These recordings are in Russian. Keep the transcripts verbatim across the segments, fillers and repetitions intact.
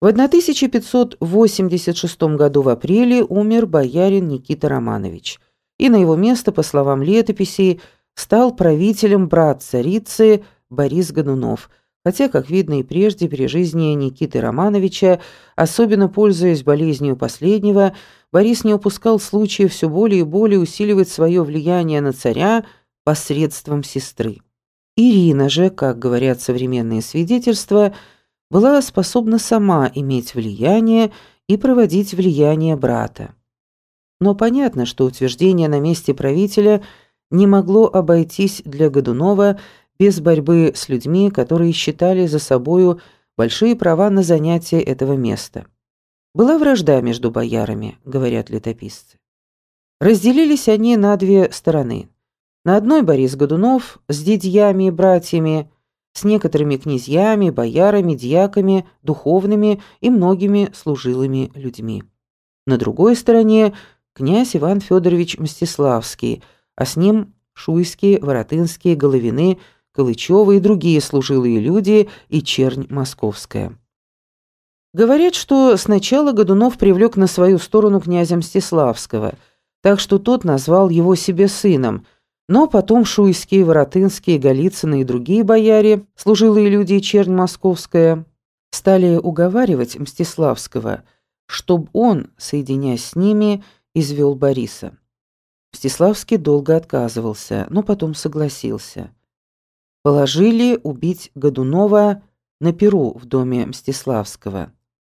В тысяча пятьсот восемьдесят шестом году в апреле умер боярин Никита Романович, и на его место, по словам летописей, стал правителем брат царицы Борис Годунов, хотя, как видно и прежде, при жизни Никиты Романовича, особенно пользуясь болезнью последнего, Борис не упускал случая все более и более усиливать свое влияние на царя посредством сестры. Ирина же, как говорят современные свидетельства, была способна сама иметь влияние и проводить влияние брата. Но понятно, что утверждение на месте правителя не могло обойтись для Годунова без борьбы с людьми, которые считали за собою большие права на занятие этого места. Была вражда между боярами, говорят летописцы. Разделились они на две стороны. На одной Борис Годунов с дядьями и братьями, с некоторыми князьями, боярами, дьяками, духовными и многими служилыми людьми. На другой стороне князь Иван Федорович Мстиславский, а с ним Шуйские, Воротынские, Головины, Калычевы и другие служилые люди и чернь московская. Говорят, что сначала Годунов привлек на свою сторону князя Мстиславского, так что тот назвал его себе сыном, но потом Шуйские, Воротынские, Голицыны и другие бояре, служилые люди и чернь московская, стали уговаривать Мстиславского, чтобы он, соединяясь с ними, извел Бориса. Мстиславский долго отказывался, но потом согласился. Положили убить Годунова на пиру в доме Мстиславского.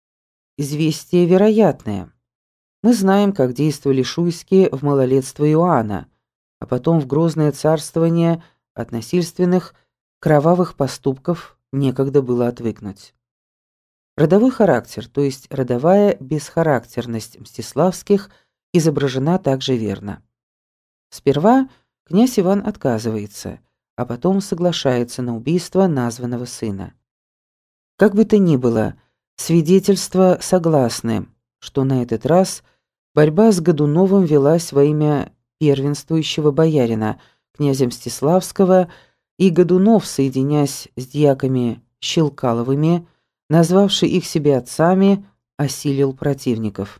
Известие вероятное. Мы знаем, как действовали Шуйские в малолетство Иоанна, а потом в грозное царствование от насильственных, кровавых поступков некогда было отвыкнуть. Родовой характер, то есть родовая бесхарактерность Мстиславских, изображена также верно. Сперва князь Иван отказывается, а потом соглашается на убийство названного сына. Как бы то ни было, свидетельства согласны, что на этот раз борьба с Годуновым велась во имя первенствующего боярина, князя Мстиславского, и Годунов, соединяясь с дьяками Щелкаловыми, назвавший их себе отцами, осилил противников.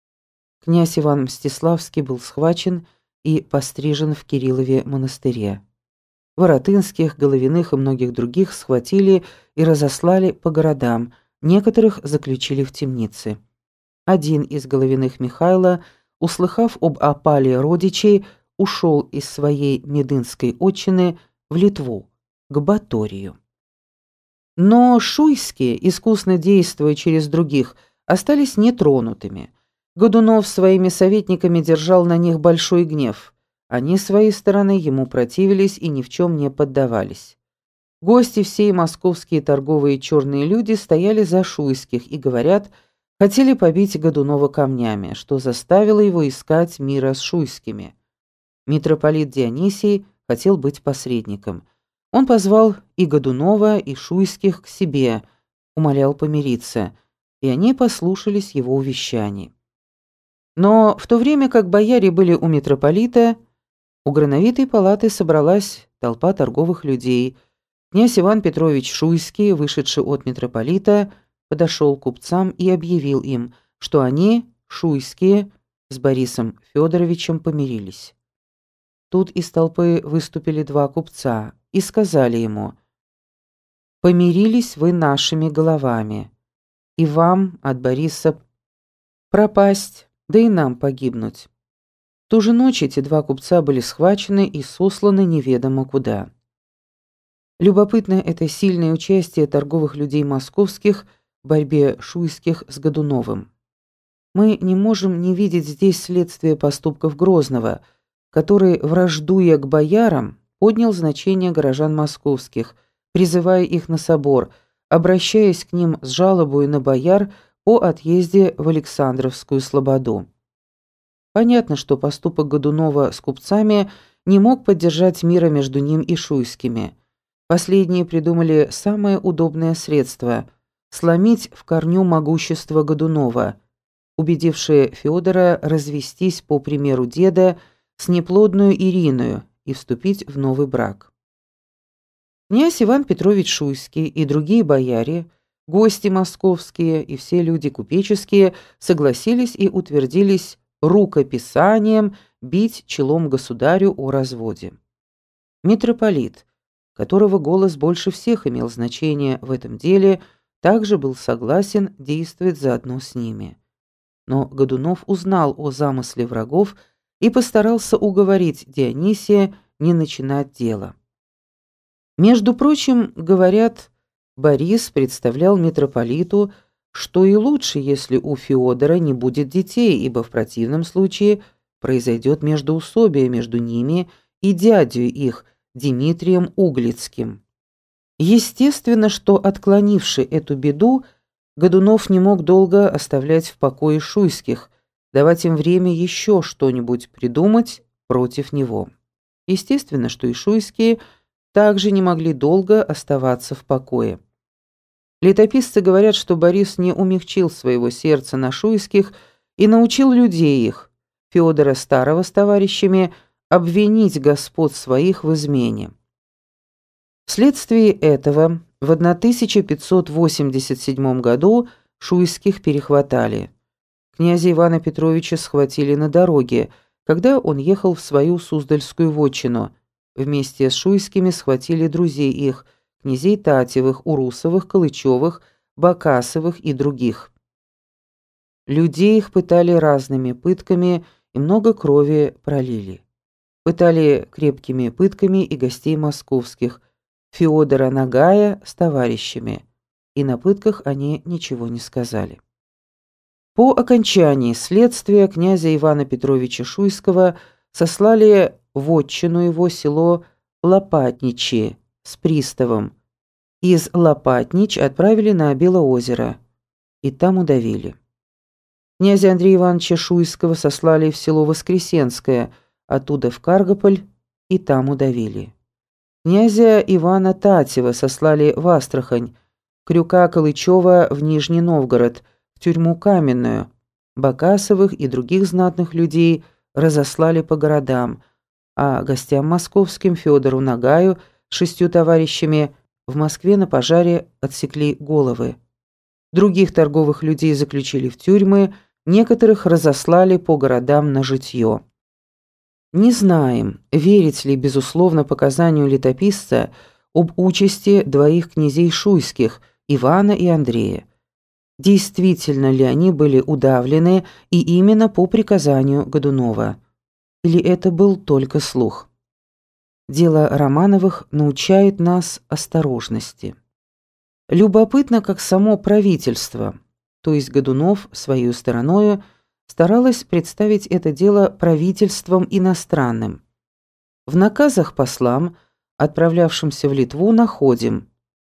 Князь Иван Мстиславский был схвачен и пострижен в Кириллове монастыре. Воротынских, Головиных и многих других схватили и разослали по городам, некоторых заключили в темницы. Один из Головиных, Михайло, услыхав об опале родичей, ушел из своей медынской отчины в Литву, к Баторию. Но Шуйские, искусно действуя через других, остались нетронутыми. Годунов своими советниками держал на них большой гнев. Они, с своей стороны, ему противились и ни в чем не поддавались. Гости, все московские торговые черные люди, стояли за Шуйских и, говорят, хотели побить Годунова камнями, что заставило его искать мира с Шуйскими. Митрополит Дионисий хотел быть посредником. Он позвал и Годунова, и Шуйских к себе, умолял помириться, и они послушались его увещаний. Но в то время как бояре были у митрополита, у Грановитой палаты собралась толпа торговых людей. Князь Иван Петрович Шуйский, вышедший от митрополита, подошел к купцам и объявил им, что они, Шуйские, с Борисом Федоровичем помирились. Тут из толпы выступили два купца и сказали ему: «Помирились вы нашими головами, и вам от Бориса пропасть, да и нам погибнуть». В ту же ночь эти два купца были схвачены и сосланы неведомо куда. Любопытно это сильное участие торговых людей московских в борьбе Шуйских с Годуновым. Мы не можем не видеть здесь следствие поступков Грозного, который, враждуя к боярам, поднял значение горожан московских, призывая их на собор, обращаясь к ним с жалобой на бояр по отъезде в Александровскую слободу. Понятно, что поступок Годунова с купцами не мог поддержать мира между ним и Шуйскими. Последние придумали самое удобное средство – сломить в корню могущество Годунова, убедившее Федора развестись по примеру деда с неплодную Ириною и вступить в новый брак. Князь Иван Петрович Шуйский и другие бояре Гости московские и все люди купеческие согласились и утвердились рукописанием бить челом государю о разводе. Митрополит, которого голос больше всех имел значение в этом деле, также был согласен действовать заодно с ними. Но Годунов узнал о замысле врагов и постарался уговорить Дионисия не начинать дело. Между прочим, говорят, Борис представлял митрополиту, что и лучше, если у Феодора не будет детей, ибо в противном случае произойдет междоусобие между ними и дядей их, Дмитрием Углицким. Естественно, что, отклонивший эту беду, Годунов не мог долго оставлять в покое Шуйских, давать им время еще что-нибудь придумать против него. Естественно, что и Шуйские также не могли долго оставаться в покое. Летописцы говорят, что Борис не умягчил своего сердца на Шуйских и научил людей их, Феодора Старого с товарищами, обвинить господ своих в измене. Вследствие этого в тысяча пятьсот восемьдесят седьмом году Шуйских перехватали. Князя Ивана Петровича схватили на дороге, когда он ехал в свою Суздальскую вотчину. Вместе с Шуйскими схватили друзей их, князей Татьевых, Урусовых, Калычевых, Бакасовых и других. Людей их пытали разными пытками и много крови пролили. Пытали крепкими пытками и гостей московских, Феодора Нагая с товарищами, и на пытках они ничего не сказали. По окончании следствия князя Ивана Петровича Шуйского сослали в отчину его село Лопатничи с приставом. Из Лопатнич отправили на Белоозеро, и там удавили. Князя Андрея Ивановича Шуйского сослали в село Воскресенское, оттуда в Каргополь, и там удавили. Князя Ивана Татьева сослали в Астрахань, Крюка Калычева в Нижний Новгород, в тюрьму Каменную, Бакасовых и других знатных людей разослали по городам, а гостям московским Федору Нагаю с шестью товарищами в Москве на пожаре отсекли головы. Других торговых людей заключили в тюрьмы, некоторых разослали по городам на житье. Не знаем, верить ли безусловно показанию летописца об участи двоих князей Шуйских, Ивана и Андрея. Действительно ли они были удавлены и именно по приказанию Годунова? Или это был только слух? Дело Романовых научает нас осторожности. Любопытно, как само правительство, то есть Годунов своей стороною, старалось представить это дело правительством иностранным. В наказах послам, отправлявшимся в Литву, находим: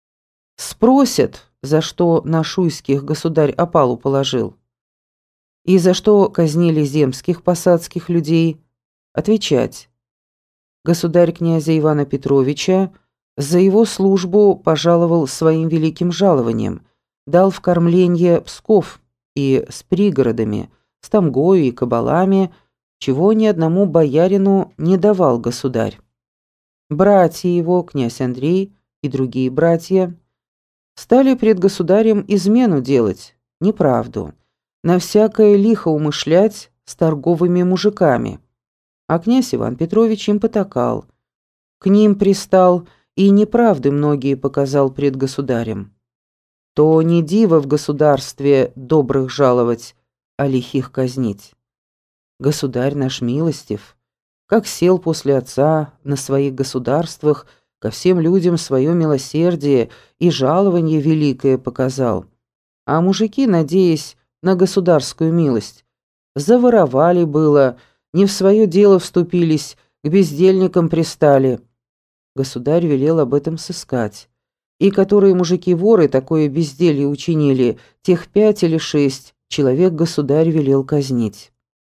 спросят, за что на Шуйских государь опалу положил, и за что казнили земских посадских людей, отвечать: государь князя Ивана Петровича за его службу пожаловал своим великим жалованием, дал в кормленье Псков и с пригородами, с тамгою и кабалами, чего ни одному боярину не давал государь. Братья его, князь Андрей и другие братья, стали пред государем измену делать, неправду, на всякое лихо умышлять с торговыми мужиками. А князь Иван Петрович им потакал, к ним пристал и неправды многие показал пред государем. То не диво в государстве добрых жаловать, а лихих казнить. Государь наш милостив, как сел после отца на своих государствах, ко всем людям свое милосердие и жалование великое показал. А мужики, надеясь на государскую милость, заворовали было, не в свое дело вступились, к бездельникам пристали. Государь велел об этом сыскать. И которые мужики-воры такое безделье учинили, тех пять или шесть человек государь велел казнить.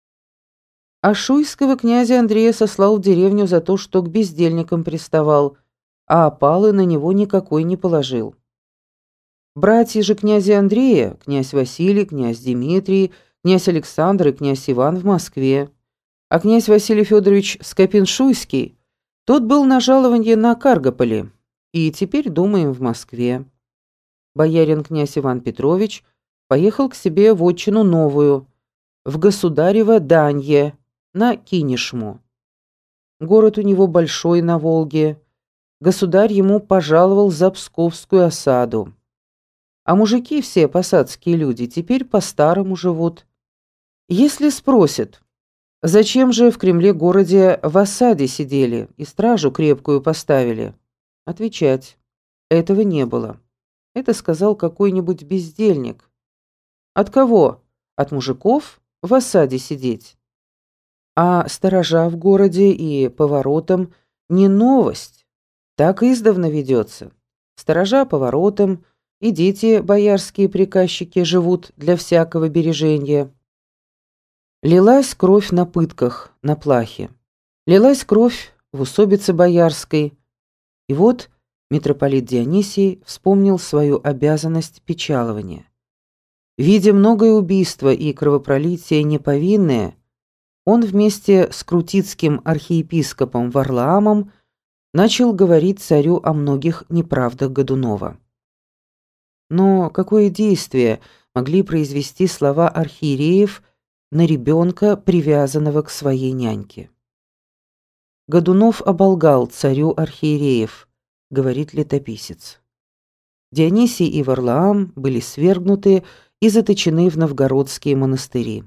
А шуйского князя Андрея сослал в деревню за то, что к бездельникам приставал, а опалы на него никакой не положил. Братья же князя Андрея, князь Василий, князь Дмитрий, князь Александр и князь Иван в Москве, а князь Василий Федорович Скопин-Шуйский, тот был на жалованье на Каргополе, и теперь думаем в Москве. боярин князь Иван Петрович поехал к себе в отчину новую, в государево Данье, на Кинешму. Город у него большой на Волге. Государь ему пожаловал за псковскую осаду. А мужики все, посадские люди, теперь по-старому живут. Если спросят, зачем же в Кремле-городе в осаде сидели и стражу крепкую поставили, отвечать: этого не было. Это сказал какой-нибудь бездельник. От кого? От мужиков в осаде сидеть. А сторожа в городе и по воротам не новость. Так издавна ведется. Сторожа по воротам и дети боярские приказчики живут для всякого бережения. Лилась кровь на пытках, на плахе. Лилась кровь в усобице боярской. И вот митрополит Дионисий вспомнил свою обязанность печалования. Видя многое убийство и кровопролитие неповинное, он вместе с крутицким архиепископом Варлаамом начал говорить царю о многих неправдах Годунова. Но какое действие могли произвести слова архиереев на ребенка, привязанного к своей няньке? Годунов оболгал царю архиереев, говорит летописец. Дионисий и Варлаам были свергнуты и заточены в новгородские монастыри.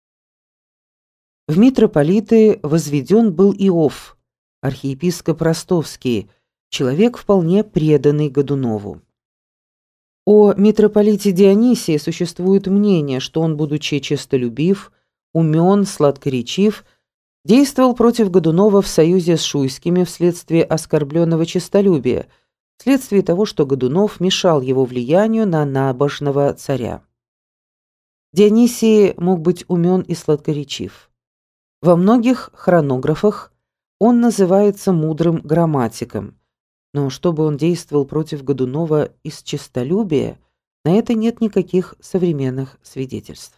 В митрополиты возведен был Иов, архиепископ ростовский, человек вполне преданный Годунову. О митрополите Дионисии существует мнение, что он, будучи честолюбив, умен, сладкоречив, действовал против Годунова в союзе с шуйскими вследствие оскорбленного честолюбия, вследствие того, что Годунов мешал его влиянию на набожного царя. Дионисий мог быть умен и сладкоречив. Во многих хронографах он называется мудрым грамматиком, но чтобы он действовал против Годунова из честолюбия, на это нет никаких современных свидетельств.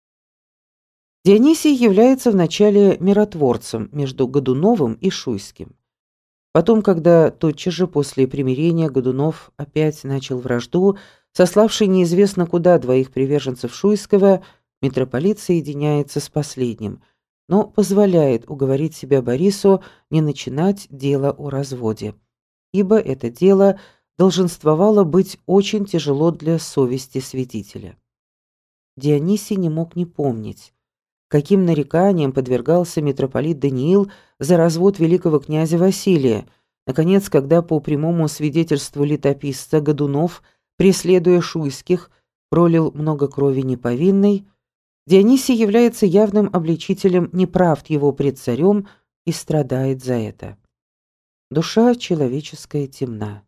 Дионисий является вначале миротворцем между Годуновым и Шуйским. Потом, когда тотчас же после примирения Годунов опять начал вражду, сославший неизвестно куда двоих приверженцев Шуйского, митрополит соединяется с последним, но позволяет уговорить себя Борису не начинать дело о разводе, ибо это дело долженствовало быть очень тяжело для совести святителя. Дионисий не мог не помнить, каким нареканиям подвергался митрополит Даниил за развод великого князя Василия, наконец, когда по прямому свидетельству летописца Годунов, преследуя шуйских, пролил много крови неповинной. Дионисий является явным обличителем неправд его пред царем и страдает за это. Душа человеческая темна.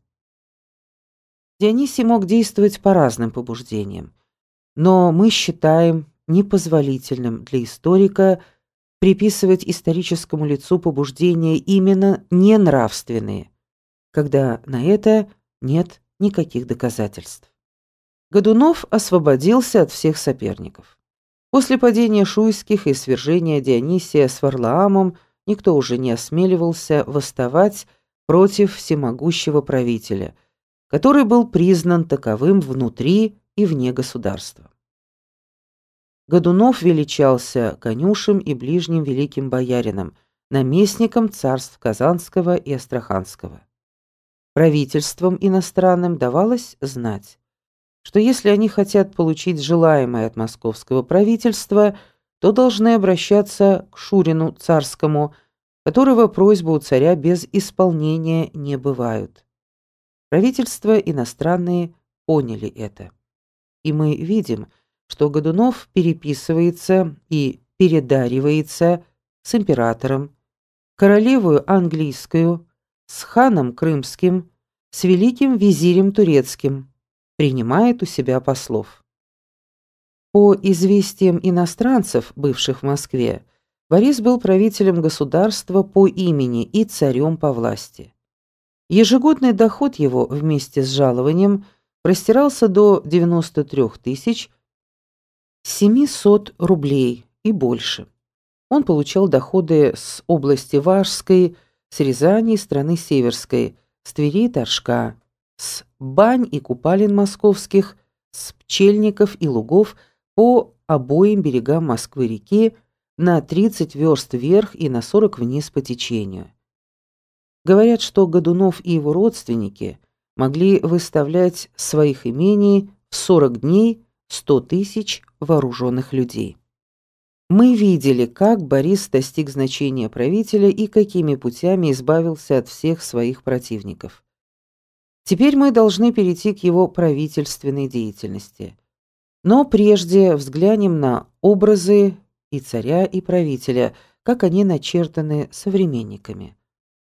Дионисий мог действовать по разным побуждениям, но мы считаем непозволительным для историка приписывать историческому лицу побуждения именно ненравственные, когда на это нет никаких доказательств. Годунов освободился от всех соперников. После падения шуйских и свержения Дионисия с Варлаамом никто уже не осмеливался восставать против всемогущего правителя, который был признан таковым внутри и вне государства. Годунов величался конюшем и ближним великим боярином, наместником царств Казанского и Астраханского. Правительствам иностранным давалось знать, что если они хотят получить желаемое от московского правительства, то должны обращаться к Шурину царскому, которого просьбы у царя без исполнения не бывают. Правительства иностранные поняли это. И мы видим, что Годунов переписывается и передаривается с императором, королевою английскую, с ханом крымским, с великим визирем турецким, принимает у себя послов. По известиям иностранцев, бывших в Москве, Борис был правителем государства по имени и царем по власти. Ежегодный доход его вместе с жалованием простирался до девяноста трёх тысяч семисот рублей и больше. Он получал доходы с области Варской, с Рязани и страны Северской, с Твери и Торжка, с бань и купалин московских, с пчельников и лугов по обоим берегам Москвы-реки на тридцать верст вверх и на сорок вниз по течению. Говорят, что Годунов и его родственники могли выставлять своих имений в сорок дней сто тысяч вооруженных людей. Мы видели, как Борис достиг значения правителя и какими путями избавился от всех своих противников. Теперь мы должны перейти к его правительственной деятельности. Но прежде взглянем на образы и царя, и правителя, как они начертаны современниками.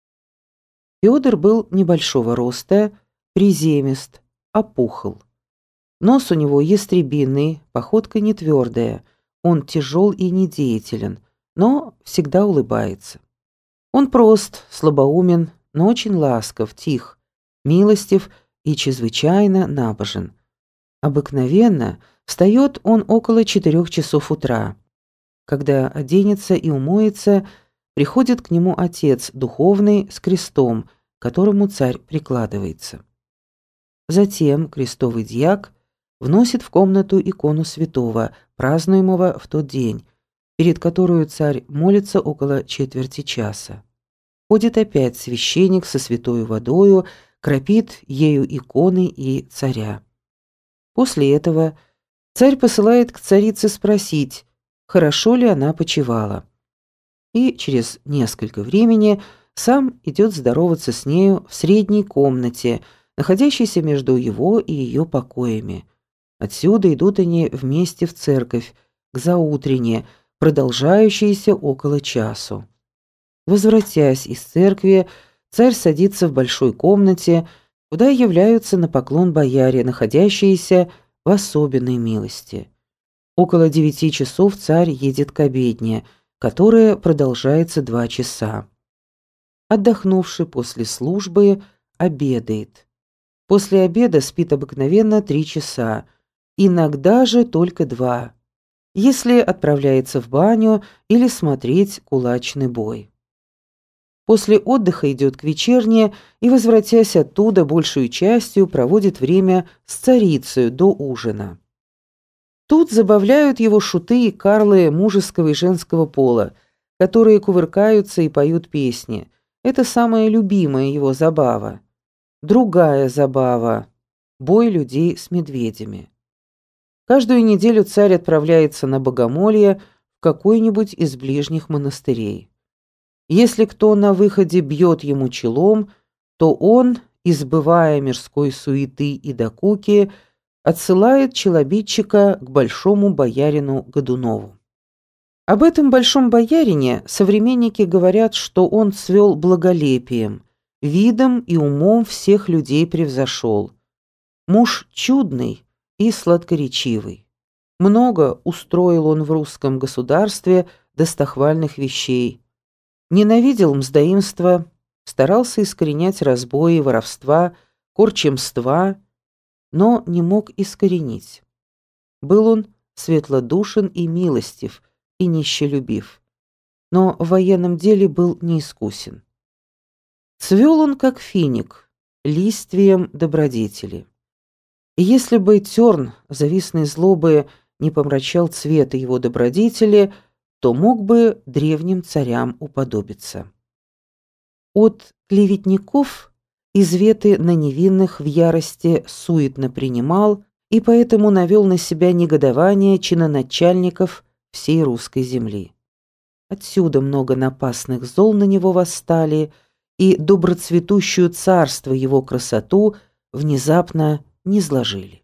Фёдор был небольшого роста, приземист, опухл. Нос у него ястребиный, походка не твердая, он тяжел и недеятелен, но всегда улыбается. Он прост, слабоумен, но очень ласков, тих, милостив и чрезвычайно набожен. Обыкновенно встает он около четырех часов утра. Когда оденется и умоется, приходит к нему отец духовный с крестом, к которому царь прикладывается. Затем крестовый дьяк вносит в комнату икону святого, празднуемого в тот день, перед которую царь молится около четверти часа. Ходит опять священник со святою водою, кропит ею иконы и царя. После этого царь посылает к царице спросить, хорошо ли она почивала. И через несколько времени сам идет здороваться с нею в средней комнате, находящейся между его и ее покоями. Отсюда идут они вместе в церковь, к заутренне, продолжающейся около часу. Возвратясь из церкви, царь садится в большой комнате, куда являются на поклон бояре, находящиеся в особенной милости. Около девяти часов царь едет к обедне, которая продолжается два часа. Отдохнувший после службы, обедает. После обеда спит обыкновенно три часа, иногда же только два, если отправляется в баню или смотреть кулачный бой. После отдыха идет к вечерне и, возвратясь оттуда, большую частью проводит время с царицей до ужина. Тут забавляют его шуты и карлы мужеского и женского пола, которые кувыркаются и поют песни. Это самая любимая его забава. Другая забава – бой людей с медведями. Каждую неделю царь отправляется на богомолье в какой-нибудь из ближних монастырей. Если кто на выходе бьет ему челом, то он, избывая мирской суеты и докуки, отсылает челобитчика к большому боярину Годунову. Об этом большом боярине современники говорят, что он цвел благолепием, видом и умом всех людей превзошел. Муж чудный и сладкоречивый. Много устроил он в русском государстве достохвальных вещей. Ненавидел мздоимство, старался искоренять разбои, воровства, корчемства, но не мог искоренить. Был он светлодушен и милостив, и нищелюбив, но в военном деле был неискусен. Цвел он, как финик, листвием добродетели. И если бы терн завистной злобы не помрачал цвета его добродетели, то мог бы древним царям уподобиться. От клеветников изветы на невинных в ярости суетно принимал и поэтому навел на себя негодование чиноначальников всей русской земли. Отсюда много напасных зол на него восстали, и доброцветущую царство его красоту внезапно низложили.